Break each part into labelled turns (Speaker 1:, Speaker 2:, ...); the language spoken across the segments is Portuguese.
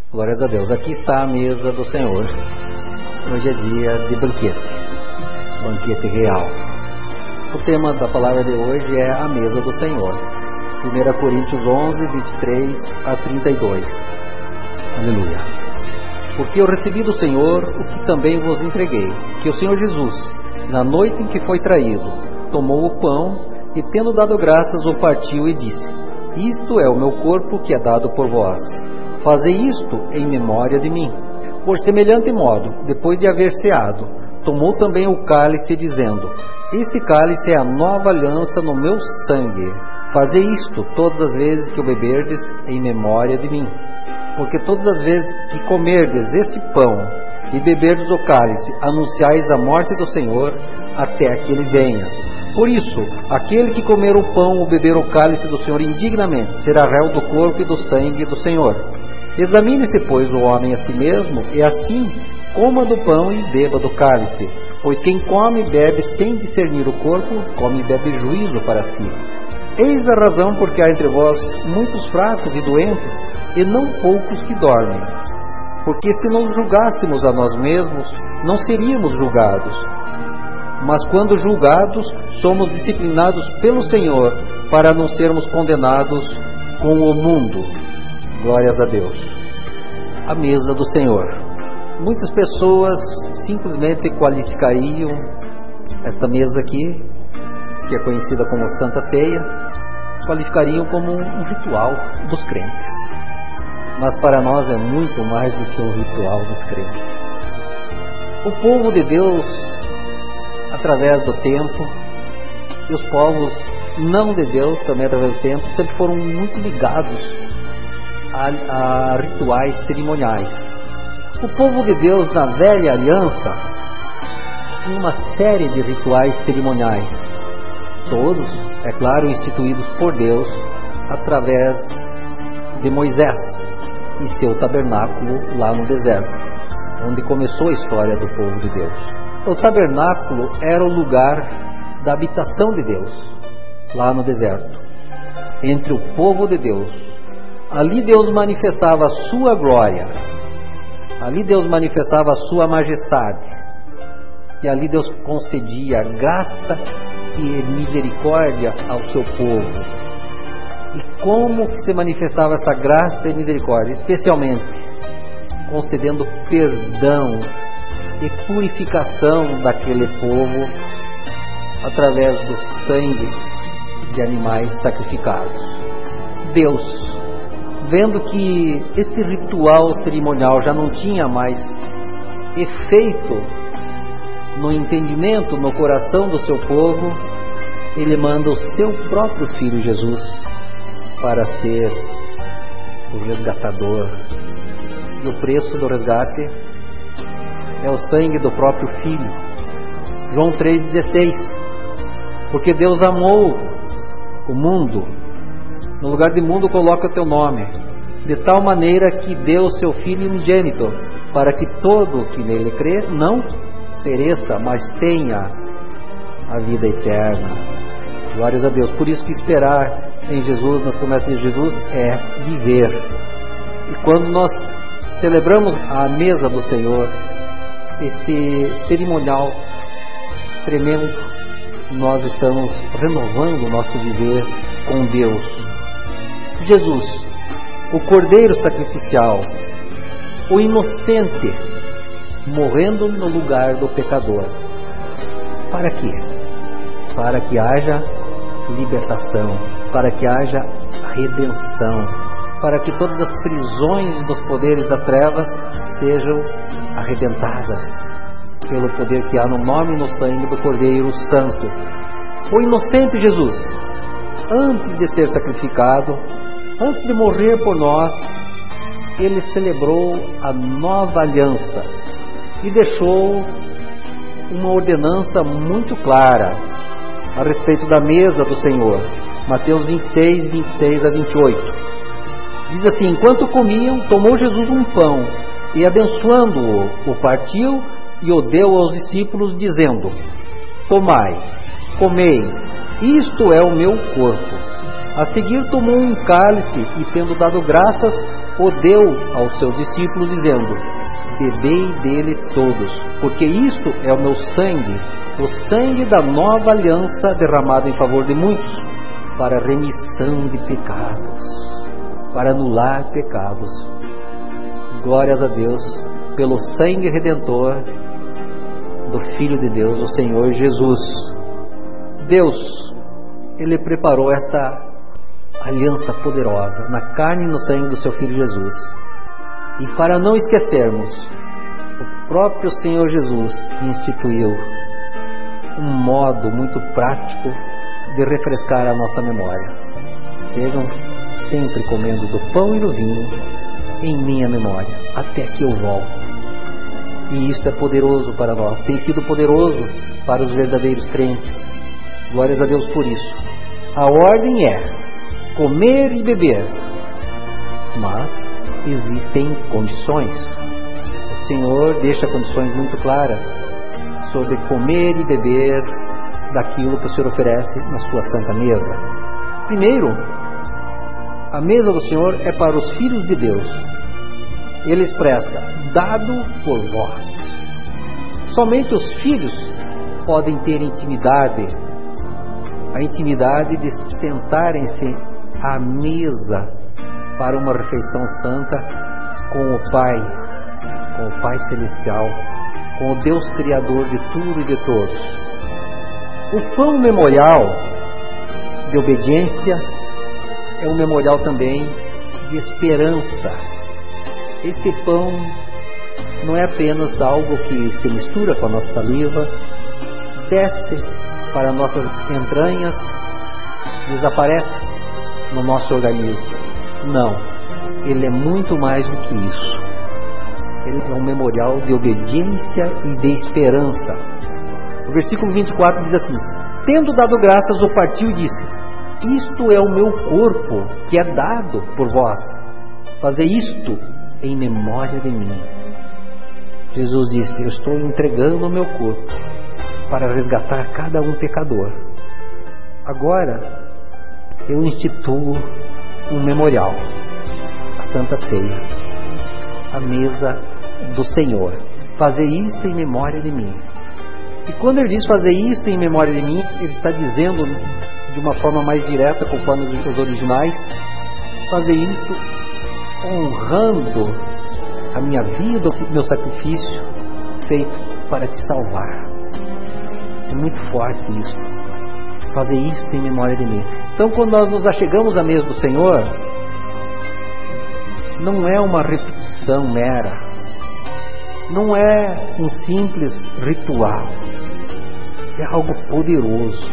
Speaker 1: Glórias a Deus. Aqui está a mesa do Senhor. Hoje é dia de banquete real. O tema da palavra de hoje é a mesa do Senhor. 1 Coríntios 11, 23 a 32. Aleluia. Porque eu recebi do Senhor o que também vos entreguei, que o Senhor Jesus, na noite em que foi traído, tomou o pão e, tendo dado graças, o partiu e disse: Isto é o meu corpo que é dado por vós. Fazei isto em memória de mim. Por semelhante modo, depois de haver ceado, tomou também o cálice, dizendo: Este cálice é a nova aliança no meu sangue. Fazei isto todas as vezes que o beberdes em memória de mim. Porque todas as vezes que comerdes este pão e beberdes o cálice, anunciais a morte do Senhor até que ele venha. Por isso, aquele que comer o pão ou beber o cálice do Senhor indignamente será réu do corpo e do sangue do Senhor. Examine-se, pois, o homem a si mesmo, e assim coma do pão e beba do cálice. Pois quem come e bebe sem discernir o corpo, come e bebe juízo para si. Eis a razão porque há entre vós muitos fracos e doentes, e não poucos que dormem. Porque se nos julgássemos a nós mesmos, não seríamos julgados. Mas quando julgados, somos disciplinados pelo Senhor, para não sermos condenados com o mundo. Glórias a Deus. A mesa do Senhor. Muitas pessoas simplesmente qualificariam esta mesa aqui, que é conhecida como Santa Ceia, qualificariam como um ritual dos crentes. Mas para nós é muito mais do que um ritual dos crentes. O povo de Deus, através do tempo, e os povos não de Deus, também através do tempo, sempre foram muito ligados a rituais cerimoniais. O povo de Deus, na velha aliança, tinha uma série de rituais cerimoniais, todos, é claro, instituídos por Deus através de Moisés e seu tabernáculo lá no deserto, onde começou a história do povo de Deus. O tabernáculo era o lugar da habitação de Deus, lá no deserto, entre o povo de Deus. Ali Deus manifestava a sua glória, ali Deus manifestava a sua majestade, e ali Deus concedia graça e misericórdia ao seu povo. E como que se manifestava essa graça e misericórdia? Especialmente concedendo perdão e purificação daquele povo através do sangue de animais sacrificados. Deus, vendo que esse ritual cerimonial já não tinha mais efeito no entendimento, no coração do seu povo, Ele manda o seu próprio Filho Jesus para ser o resgatador. E o preço do resgate é o sangue do próprio Filho. João 3,16. Porque Deus amou o mundo, no lugar de mundo coloca o teu nome, de tal maneira que deu o seu Filho unigênito, para que todo que nele crê não pereça, mas tenha a vida eterna. Glórias a Deus. Por isso que esperar em Jesus, nas promessas de Jesus, é viver. E quando nós celebramos a mesa do Senhor, esse cerimonial tremendo, nós estamos renovando o nosso viver com Deus. Jesus, o Cordeiro sacrificial, o inocente, morrendo no lugar do pecador. Para quê? Para que haja libertação, para que haja redenção, para que todas as prisões dos poderes das trevas sejam arrebentadas pelo poder que há no nome e no sangue do Cordeiro Santo. O inocente Jesus, antes de ser sacrificado, antes de morrer por nós, Ele celebrou a nova aliança e deixou uma ordenança muito clara a respeito da mesa do Senhor. Mateus 26, 26 a 28. Diz assim: enquanto comiam, tomou Jesus um pão e, abençoando-o, o partiu e o deu aos discípulos, dizendo: tomai, comei, isto é o meu corpo. A seguir tomou um cálice e, tendo dado graças, o deu aos seus discípulos, dizendo: bebei dele todos, porque isto é o meu sangue, o sangue da nova aliança derramado em favor de muitos, para remissão de pecados, para anular pecados. Glórias a Deus pelo sangue redentor do Filho de Deus, o Senhor Jesus. Deus, Ele preparou esta aliança poderosa na carne e no sangue do seu Filho Jesus. E para não esquecermos, o próprio Senhor Jesus instituiu um modo muito prático de refrescar a nossa memória. Estejam sempre comendo do pão e do vinho em minha memória, até que eu volte. E isto é poderoso para nós, tem sido poderoso para os verdadeiros crentes. Glórias a Deus por isso. A ordem é comer e beber, mas existem condições. O Senhor deixa condições muito claras sobre comer e beber daquilo que o Senhor oferece na sua santa mesa. Primeiro, a mesa do Senhor é para os filhos de Deus. Ele expressa: dado por vós. Somente os filhos podem ter intimidade, a intimidade de sentarem-se à mesa para uma refeição santa com o Pai Celestial, com o Deus Criador de tudo e de todos. O pão memorial de obediência é um memorial também de esperança. Este pão não é apenas algo que se mistura com a nossa saliva, desce para nossas entranhas, desaparece no nosso organismo. Não, ele é muito mais do que isso. Ele é um memorial de obediência e de esperança. O versículo 24 diz assim: tendo dado graças, o partiu e disse: isto é o meu corpo, que é dado por vós. Fazei isto em memória de mim. Jesus disse: eu estou entregando o meu corpo para resgatar cada um pecador. Agora eu instituo um memorial, a Santa Ceia, a mesa do Senhor. Fazer isto em memória de mim. E quando ele diz fazer isto em memória de mim, ele está dizendo de uma forma mais direta, conforme os originais, fazer isto honrando a minha vida, o meu sacrifício feito para te salvar. É muito forte isso. Fazer isto em memória de mim. Então, quando nós nos achegamos à mesa do Senhor, não é uma repetição mera, não é um simples ritual, é algo poderoso,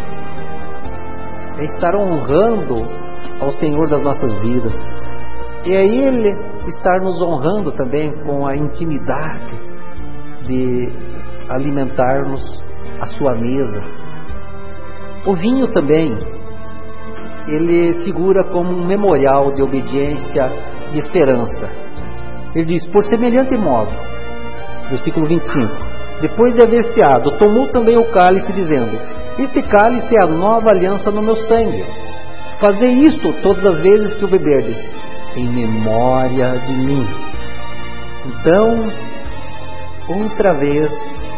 Speaker 1: é estar honrando ao Senhor das nossas vidas, e é Ele estar nos honrando também com a intimidade de alimentarmos a sua mesa. O vinho também, ele figura como um memorial de obediência e esperança. Ele diz: por semelhante modo, versículo 25, depois de haver ceado, tomou também o cálice, dizendo: este cálice é a nova aliança no meu sangue. Fazei isto todas as vezes que o beberdes, em memória de mim. Então, outra vez,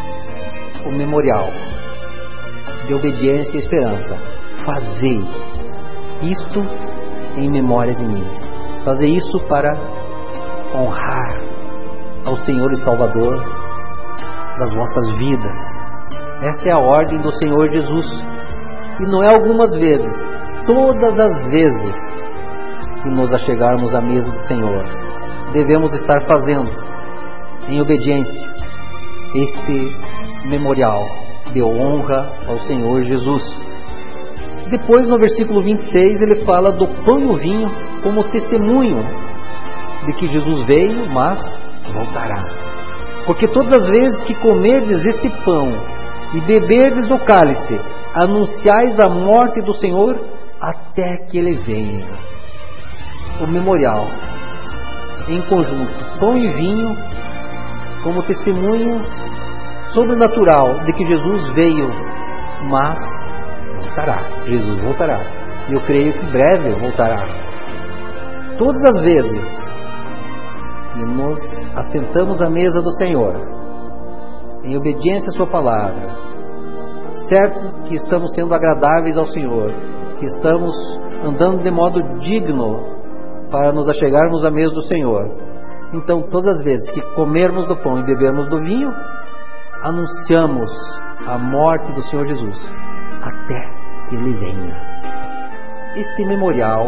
Speaker 1: o memorial de obediência e esperança. Fazei isto em memória de mim. Fazei isso para honrar ao Senhor e Salvador das vossas vidas. Essa é a ordem do Senhor Jesus. E não é algumas vezes, todas as vezes que nos achegarmos à mesa do Senhor, devemos estar fazendo em obediência este memorial de honra ao Senhor Jesus. Depois, no versículo 26, ele fala do pão e o vinho como testemunho de que Jesus veio, mas voltará. Porque todas as vezes que comerdes este pão e beberdes o cálice, anunciais a morte do Senhor até que Ele venha. O memorial, em conjunto, pão e vinho, como testemunho sobrenatural de que Jesus veio, mas voltará. Jesus voltará. E eu creio que breve voltará. Todas as vezes e nos assentamos à mesa do Senhor, em obediência à sua palavra, certos que estamos sendo agradáveis ao Senhor, que estamos andando de modo digno para nos achegarmos à mesa do Senhor, então todas as vezes que comermos do pão e bebermos do vinho, anunciamos a morte do Senhor Jesus até que Ele venha. Este memorial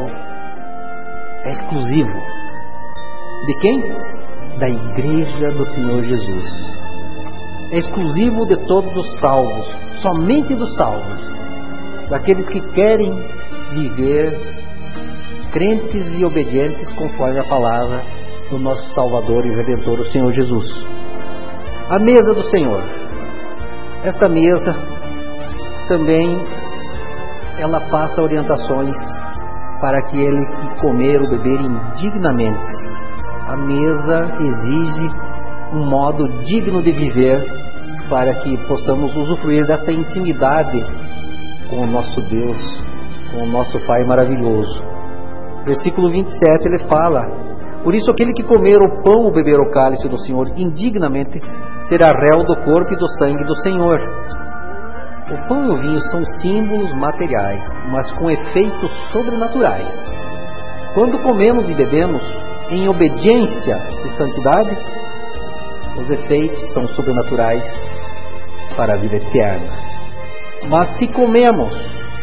Speaker 1: é exclusivo de quem? Da Igreja do Senhor Jesus. É exclusivo de todos os salvos, somente dos salvos, daqueles que querem viver crentes e obedientes conforme a palavra do nosso Salvador e Redentor, o Senhor Jesus. A mesa do Senhor. Esta mesa também ela passa orientações para aquele que comer ou beber indignamente. A mesa exige um modo digno de viver para que possamos usufruir desta intimidade com o nosso Deus, com o nosso Pai maravilhoso. Versículo 27 ele fala: por isso aquele que comer o pão ou beber o cálice do Senhor indignamente será réu do corpo e do sangue do Senhor. O pão e o vinho são símbolos materiais, mas com efeitos sobrenaturais. Quando comemos e bebemos em obediência e santidade, os efeitos são sobrenaturais para a vida eterna. Mas se comemos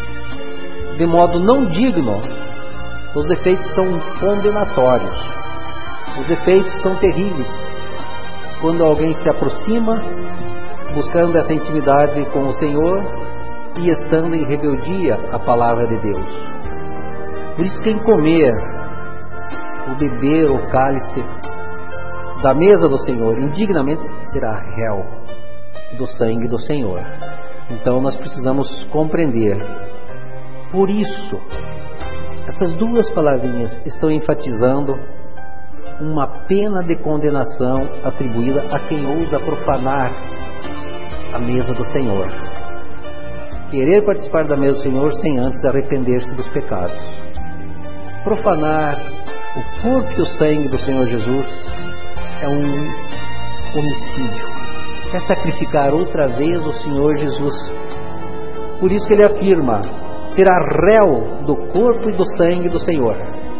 Speaker 1: de modo não digno, os efeitos são condenatórios. Os efeitos são terríveis. Quando alguém se aproxima buscando essa intimidade com o Senhor e estando em rebeldia à palavra de Deus. Por isso quem comer ou beber o cálice da mesa do Senhor indignamente será réu do sangue do Senhor. Então nós precisamos compreender. Por isso, essas duas palavrinhas estão enfatizando uma pena de condenação atribuída a quem ousa profanar a mesa do Senhor. Querer participar da mesa do Senhor sem antes arrepender-se dos pecados. Profanar o corpo e o sangue do Senhor Jesus é um homicídio. É sacrificar outra vez o Senhor Jesus. Por isso que ele afirma: será réu do corpo e do sangue do Senhor.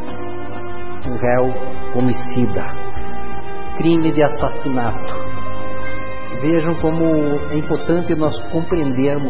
Speaker 1: Um réu homicida, crime de assassinato. Vejam como é importante nós compreendermos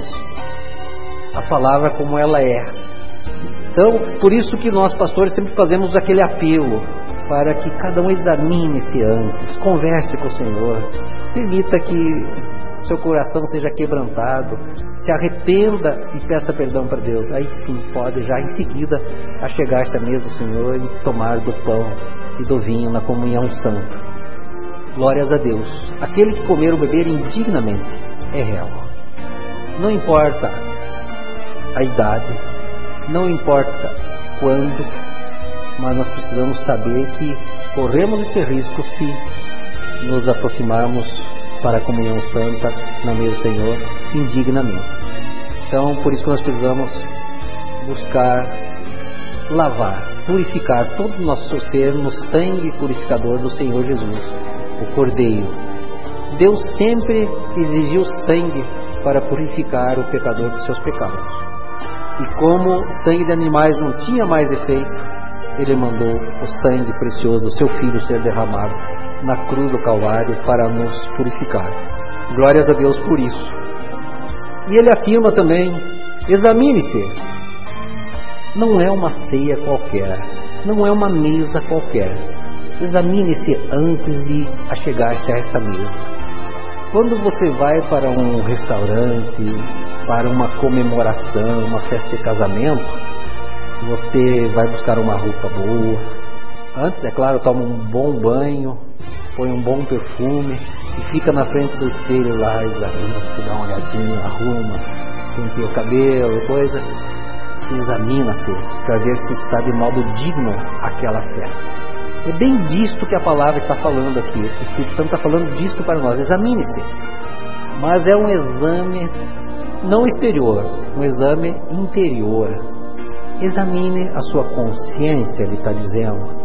Speaker 1: a palavra como ela é. Então, por isso que nós pastores sempre fazemos aquele apelo para que cada um examine-se antes, converse com o Senhor, permita que seu coração seja quebrantado, se arrependa e peça perdão para Deus. Aí sim pode já em seguida achegar-se à mesa do Senhor e tomar do pão e do vinho na comunhão santa. Glórias a Deus. Aquele que comer ou beber indignamente é réu. Não importa a idade, não importa quando, mas nós precisamos saber que corremos esse risco se nos aproximarmos para a comunhão santa na mesa do Senhor indignamente. Então, por isso que nós precisamos buscar lavar, purificar todo o nosso ser no sangue purificador do Senhor Jesus, o Cordeiro. Deus sempre exigiu sangue para purificar o pecador dos seus pecados. E como sangue de animais não tinha mais efeito, Ele mandou o sangue precioso do seu Filho ser derramado na cruz do Calvário para nos purificar. Glórias a Deus por isso. E ele afirma também: examine-se. Não é uma ceia qualquer, não é uma mesa qualquer. Examine-se antes de achegar-se a esta mesa. Quando você vai para um restaurante, para uma comemoração, uma festa de casamento, você vai buscar uma roupa boa. Antes, é claro, toma um bom banho, põe um bom perfume e fica na frente do espelho lá, examina, se dá uma olhadinha, arruma, penteia o cabelo, coisa. Se examina-se para ver se está de modo digno àquela festa. É bem disto que a palavra está falando aqui. O Espírito Santo está falando disto para nós. Examine-se. Mas é um exame não exterior, um exame interior. Examine a sua consciência, ele está dizendo.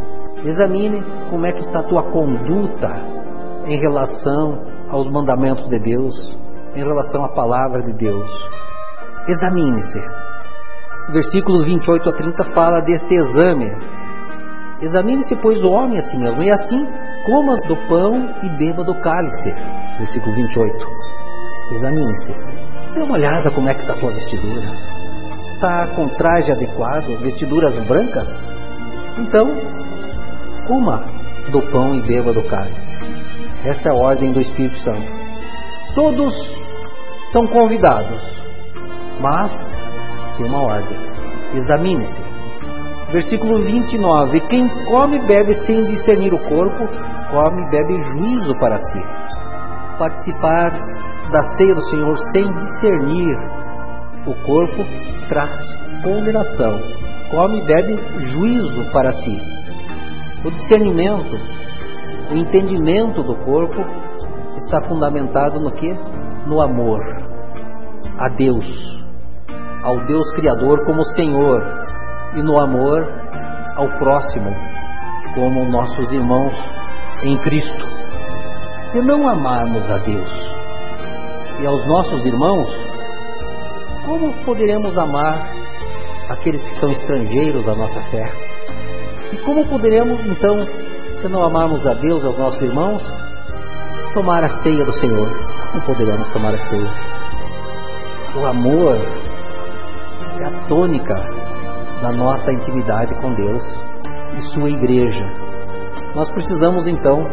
Speaker 1: Examine como é que está a tua conduta em relação aos mandamentos de Deus, em relação à palavra de Deus. Examine-se. Versículos 28 a 30 fala deste exame. Examine-se, pois, o homem a si mesmo, e assim coma do pão e beba do cálice. Versículo 28. Examine-se. Dê uma olhada como é que está a tua vestidura. Está com traje adequado, vestiduras brancas? Então, coma do pão e beba do cálice. Esta é a ordem do Espírito Santo. Todos são convidados, mas tem uma ordem. Examine-se. Versículo 29. Quem come e bebe sem discernir o corpo, come e bebe juízo para si. Participar da ceia do Senhor sem discernir o corpo traz condenação. Come e bebe juízo para si. O discernimento, o entendimento do corpo está fundamentado no quê? No amor a Deus, ao Deus Criador como Senhor, e no amor ao próximo como nossos irmãos em Cristo. Se não amarmos a Deus e aos nossos irmãos, como poderemos amar aqueles que são estrangeiros à nossa fé? E como poderemos, então, se não amarmos a Deus e aos nossos irmãos, tomar a ceia do Senhor? Não poderemos tomar a ceia. O amor é a tônica da nossa intimidade com Deus e sua igreja. Nós precisamos, então,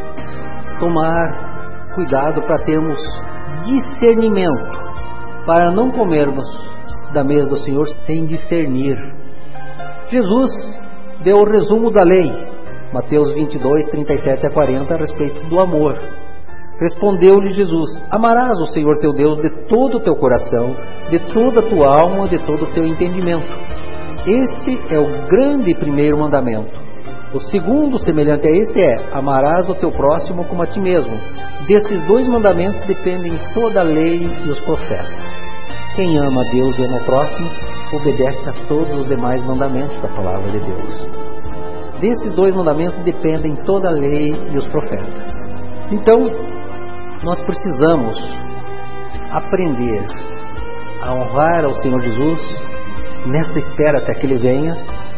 Speaker 1: tomar cuidado para termos discernimento, para não comermos da mesa do Senhor sem discernir. Jesus deu o resumo da lei, Mateus 22, 37 a 40, a respeito do amor. Respondeu-lhe Jesus: amarás o Senhor teu Deus de todo o teu coração, de toda a tua alma, de todo o teu entendimento. Este é o grande primeiro mandamento. O segundo, semelhante a este, é: amarás o teu próximo como a ti mesmo. Destes dois mandamentos dependem toda a lei e os profetas. Quem ama a Deus e ama o próximo, obedece a todos os demais mandamentos da palavra de Deus. Desses dois mandamentos dependem toda a lei e os profetas. Então, nós precisamos aprender a honrar ao Senhor Jesus nesta espera até que Ele venha,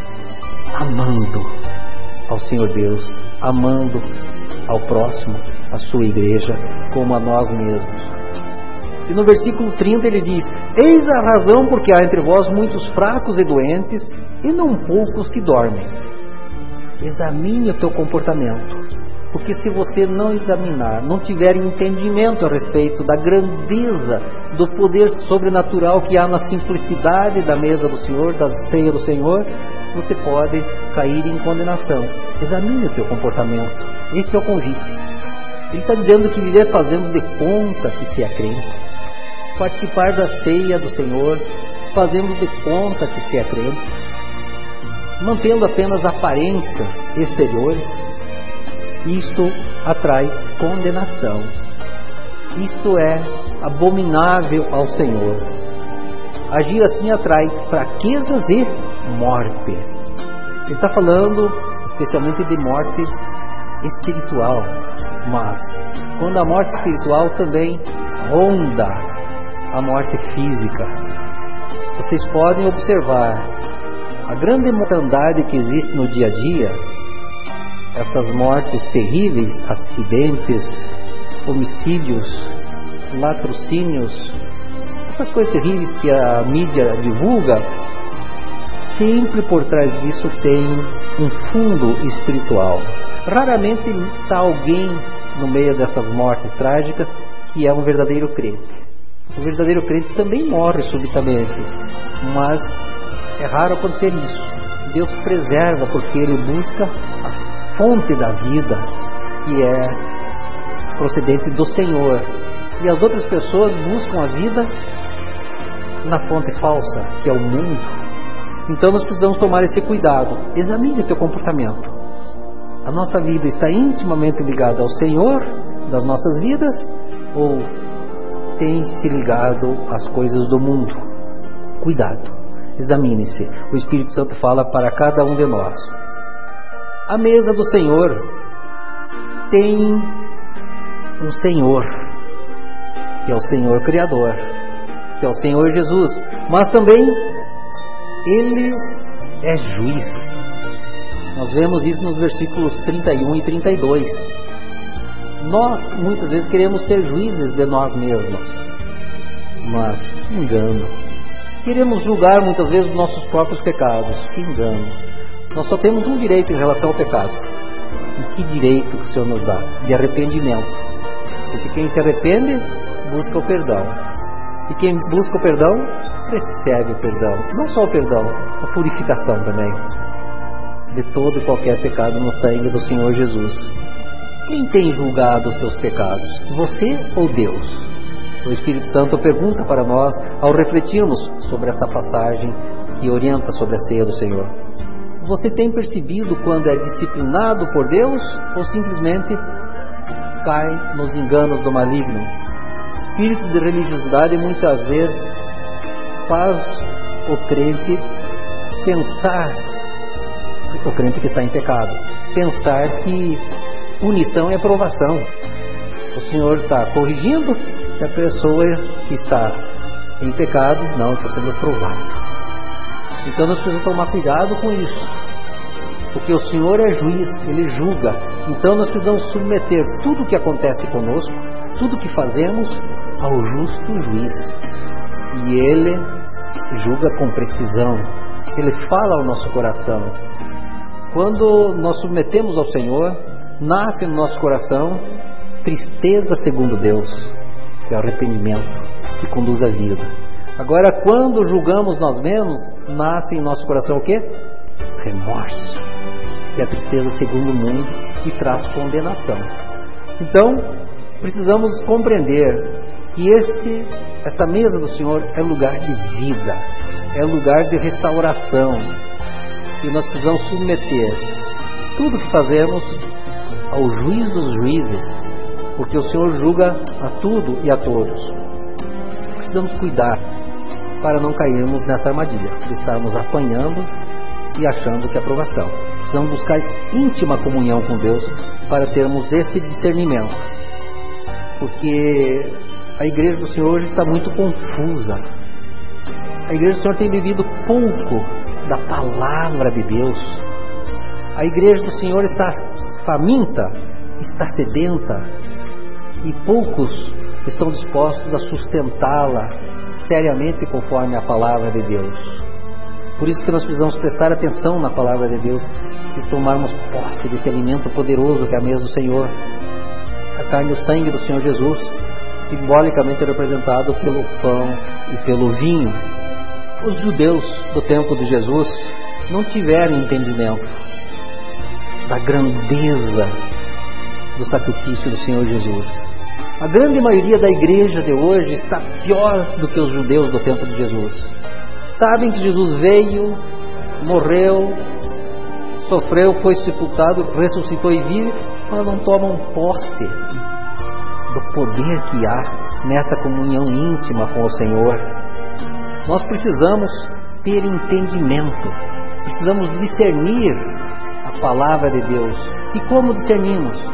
Speaker 1: amando ao Senhor Deus, amando ao próximo, a sua igreja, como a nós mesmos. E no versículo 30 ele diz: eis a razão porque há entre vós muitos fracos e doentes, e não poucos que dormem. Examine o teu comportamento, porque se você não examinar, não tiver entendimento a respeito da grandeza do poder sobrenatural que há na simplicidade da mesa do Senhor, da ceia do Senhor, você pode cair em condenação. Examine o teu comportamento. Esse é o convite. Ele está dizendo que viver fazendo de conta que se é crente, participar da ceia do Senhor fazendo de conta que se é crente, mantendo apenas aparências exteriores, isto atrai condenação. Isto é abominável ao Senhor. Agir assim atrai fraquezas e morte. Ele está falando especialmente de morte espiritual, mas quando a morte espiritual também ronda a morte física. Vocês podem observar a grande mortandade que existe no dia a dia, essas mortes terríveis, acidentes, homicídios, latrocínios, essas coisas terríveis que a mídia divulga. Sempre por trás disso tem um fundo espiritual. Raramente está alguém no meio dessas mortes trágicas que é um verdadeiro crente. O verdadeiro crente também morre subitamente, mas é raro acontecer isso. Deus preserva porque Ele busca a fonte da vida, que é procedente do Senhor. E as outras pessoas buscam a vida na fonte falsa, que é o mundo. Então nós precisamos tomar esse cuidado. Examine o teu comportamento. A nossa vida está intimamente ligada ao Senhor das nossas vidas, ou tem se ligado às coisas do mundo? Cuidado, examine-se. O Espírito Santo fala para cada um de nós. A mesa do Senhor tem um Senhor, que é o Senhor Criador, que é o Senhor Jesus, mas também Ele é juiz. Nós vemos isso nos versículos 31 e 32. Nós, muitas vezes, queremos ser juízes de nós mesmos, mas que engano. Queremos julgar, muitas vezes, os nossos próprios pecados. Que engano. Nós só temos um direito em relação ao pecado. E que direito que o Senhor nos dá? De arrependimento. Porque quem se arrepende, busca o perdão. E quem busca o perdão, recebe o perdão. Não só o perdão, a purificação também de todo e qualquer pecado no sangue do Senhor Jesus. Quem tem julgado os teus pecados? Você ou Deus? O Espírito Santo pergunta para nós ao refletirmos sobre esta passagem que orienta sobre a ceia do Senhor. Você tem percebido quando é disciplinado por Deus ou simplesmente cai nos enganos do maligno? O espírito de religiosidade muitas vezes faz o crente pensar, o crente que está em pecado, pensar que punição é provação. O Senhor está corrigindo que a pessoa que está em pecado não está sendo provada. Então nós precisamos tomar cuidado com isso, porque o Senhor é juiz, Ele julga. Então nós precisamos submeter tudo o que acontece conosco, tudo o que fazemos, ao justo juiz. E Ele julga com precisão, Ele fala ao nosso coração. Quando nós submetemos ao Senhor, nasce no nosso coração tristeza segundo Deus, que é o arrependimento que conduz à vida. Agora, quando julgamos nós mesmos, nasce em nosso coração o quê? Remorso, que é a tristeza segundo o mundo, que traz condenação. Então, precisamos compreender que essa mesa do Senhor é lugar de vida, é lugar de restauração, e nós precisamos submeter tudo que fazemos ao juiz dos juízes, porque o Senhor julga a tudo e a todos. Precisamos cuidar para não cairmos nessa armadilha de estarmos apanhando e achando que é aprovação. Precisamos buscar íntima comunhão com Deus para termos esse discernimento, porque a igreja do Senhor hoje está muito confusa. A igreja do Senhor tem vivido pouco da palavra de Deus. A igreja do Senhor está faminta, está sedenta, e poucos estão dispostos a sustentá-la seriamente conforme a palavra de Deus. Por isso que nós precisamos prestar atenção na palavra de Deus e tomarmos posse desse alimento poderoso que é a mesa do Senhor, a carne e o sangue do Senhor Jesus, simbolicamente representado pelo pão e pelo vinho. Os judeus do tempo de Jesus não tiveram entendimento da grandeza do sacrifício do Senhor Jesus. A grande maioria da igreja de hoje está pior do que os judeus do tempo de Jesus. Sabem que Jesus veio, morreu, sofreu, foi sepultado, ressuscitou e vive, mas não tomam posse do poder que há nessa comunhão íntima com o Senhor. Nós precisamos ter entendimento, precisamos discernir a palavra de Deus. E como discernimos?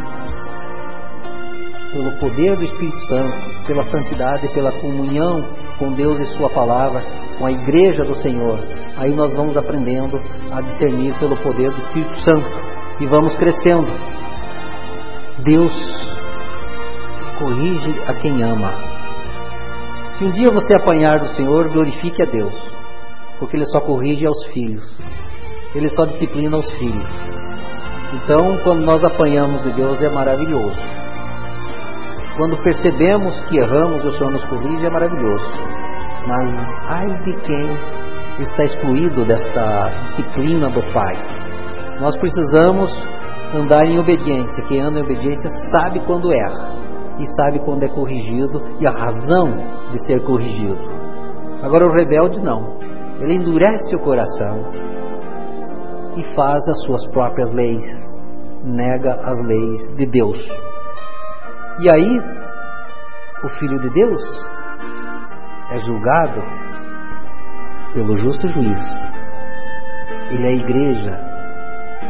Speaker 1: Pelo poder do Espírito Santo, pela santidade, pela comunhão com Deus e Sua palavra, com a igreja do Senhor. Aí nós vamos aprendendo a discernir pelo poder do Espírito Santo e vamos crescendo. Deus corrige a quem ama. Se um dia você apanhar do Senhor, glorifique a Deus, porque Ele só corrige aos filhos, Ele só disciplina os filhos. Então, quando nós apanhamos de Deus, é maravilhoso. Quando percebemos que erramos e o Senhor nos corrige, é maravilhoso. Mas ai de quem está excluído desta disciplina do Pai. Nós precisamos andar em obediência. Quem anda em obediência sabe quando erra e sabe quando é corrigido e a razão de ser corrigido. Agora o rebelde não. Ele endurece o coração e faz as suas próprias leis, nega as leis de Deus. E aí, o Filho de Deus é julgado pelo justo juiz. Ele é a igreja,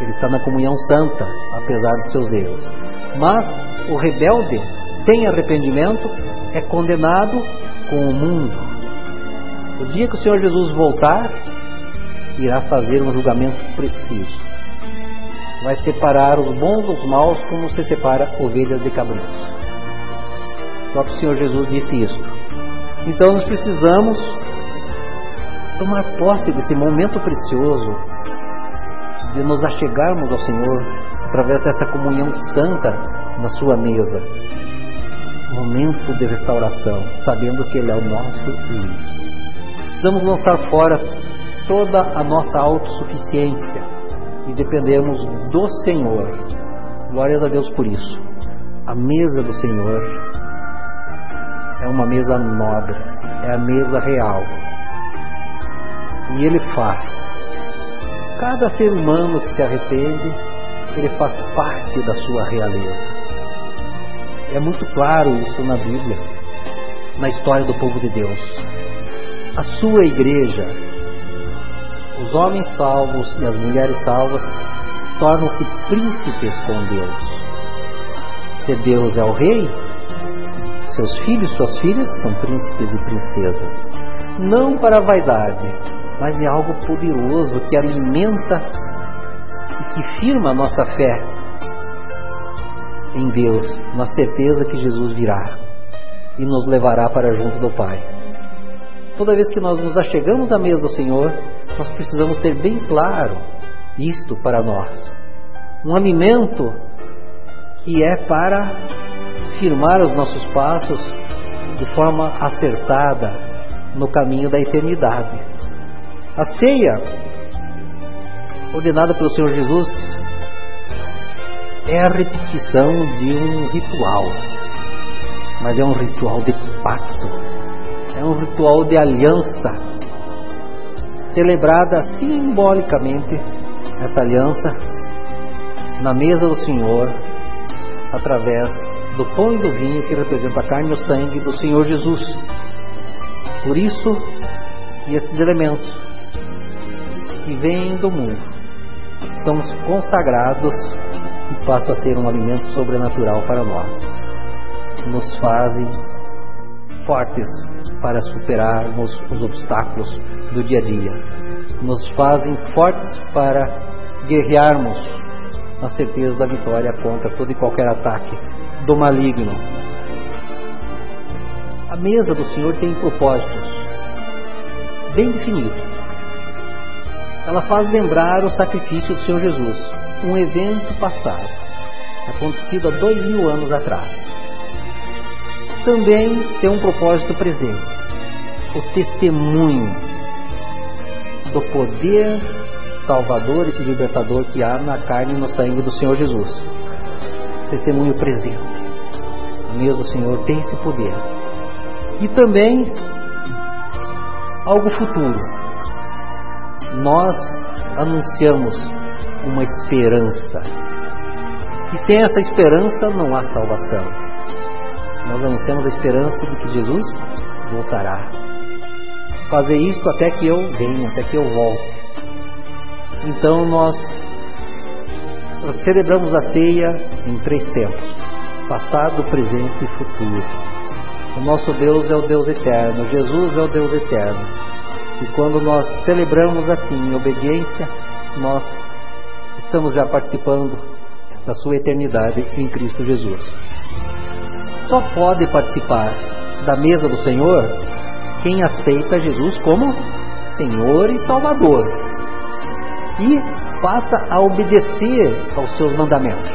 Speaker 1: Ele está na comunhão santa, apesar dos seus erros. Mas o rebelde, sem arrependimento, é condenado com o mundo. O dia que o Senhor Jesus voltar, irá fazer um julgamento preciso. Vai separar os bons dos maus como se separa ovelhas de cabritos. O próprio Senhor Jesus disse isso. Então nós precisamos tomar posse desse momento precioso de nos achegarmos ao Senhor através dessa comunhão santa na sua mesa. Momento de restauração, sabendo que Ele é o nosso juiz. Precisamos lançar fora toda a nossa autossuficiência e dependermos do Senhor. Glórias a Deus por isso. A mesa do Senhor é uma mesa nobre, é a mesa real. E Ele faz. Cada ser humano que se arrepende, ele faz parte da sua realeza. É muito claro isso na Bíblia, na história do povo de Deus. A sua igreja, os homens salvos e as mulheres salvas, tornam-se príncipes com Deus. Se Deus é o rei, seus filhos e suas filhas são príncipes e princesas. Não para a vaidade, mas é algo poderoso que alimenta e que firma a nossa fé em Deus, na certeza que Jesus virá e nos levará para junto do Pai. Toda vez que nós nos achegamos à mesa do Senhor, nós precisamos ter bem claro isto para nós. Um alimento que é para firmar os nossos passos de forma acertada no caminho da eternidade. A ceia, ordenada pelo Senhor Jesus, é a repetição de um ritual, mas é um ritual de pacto, é um ritual de aliança, celebrada simbolicamente, essa aliança, na mesa do Senhor, através do pão e do vinho que representa a carne e o sangue do Senhor Jesus. Por isso, esses elementos que vêm do mundo são consagrados e passam a ser um alimento sobrenatural para nós. Nos fazem fortes para superarmos os obstáculos do dia a dia. Nos fazem fortes para guerrearmos na certeza da vitória contra todo e qualquer ataque do maligno. A mesa do Senhor tem propósitos bem definidos. Ela faz lembrar o sacrifício do Senhor Jesus, um evento passado, acontecido há 2000 anos atrás. Também tem um propósito presente, o testemunho do poder salvador e libertador que há na carne e no sangue do Senhor Jesus. Testemunho presente. A mesa do Senhor tem esse poder. E também algo futuro. Nós anunciamos uma esperança. E sem essa esperança não há salvação. Nós anunciamos a esperança de que Jesus voltará. Fazer isto até que eu venha, até que eu volte. Então nós celebramos a ceia em 3 tempos: passado, presente e futuro. O nosso Deus é o Deus eterno, Jesus é o Deus eterno. E quando nós celebramos assim, em obediência, nós estamos já participando da sua eternidade em Cristo Jesus. Só pode participar da mesa do Senhor quem aceita Jesus como Senhor e Salvador e passa a obedecer aos seus mandamentos.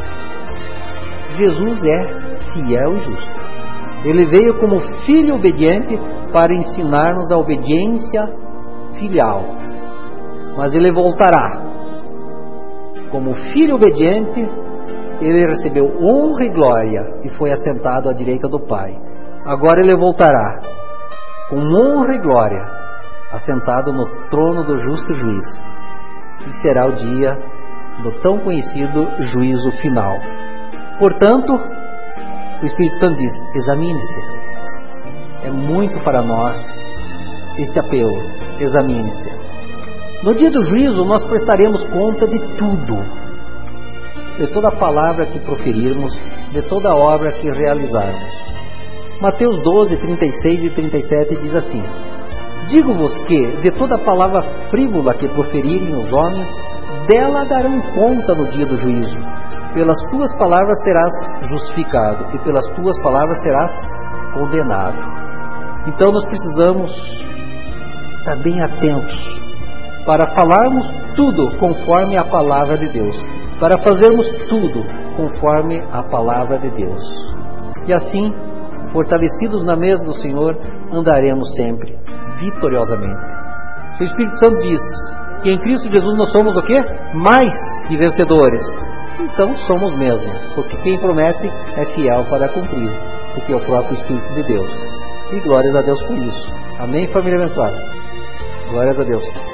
Speaker 1: Jesus é fiel e justo. Ele veio como filho obediente para ensinar-nos a obediência filial. Mas ele voltará. Como filho obediente, ele recebeu honra e glória e foi assentado à direita do Pai. Agora ele voltará com honra e glória, assentado no trono do justo juiz. E será o dia do tão conhecido juízo final. Portanto, o Espírito Santo diz: examine-se. É muito para nós este apelo: examine-se. No dia do juízo nós prestaremos conta de tudo, de toda palavra que proferirmos, de toda obra que realizarmos. Mateus 12, 36 e 37 diz assim: digo-vos que, de toda palavra frívola que proferirem os homens, dela darão conta no dia do juízo. Pelas tuas palavras serás justificado, e pelas tuas palavras serás condenado. Então nós precisamos estar bem atentos para falarmos tudo conforme a palavra de Deus, para fazermos tudo conforme a palavra de Deus. E assim, fortalecidos na mesa do Senhor, andaremos sempre vitoriosamente. O Espírito Santo diz que em Cristo Jesus nós somos o quê? Mais que vencedores. Então somos mesmo, porque quem promete é fiel para cumprir, porque é o próprio Espírito de Deus. E glórias a Deus por isso. Amém, família abençoada? Glórias a Deus.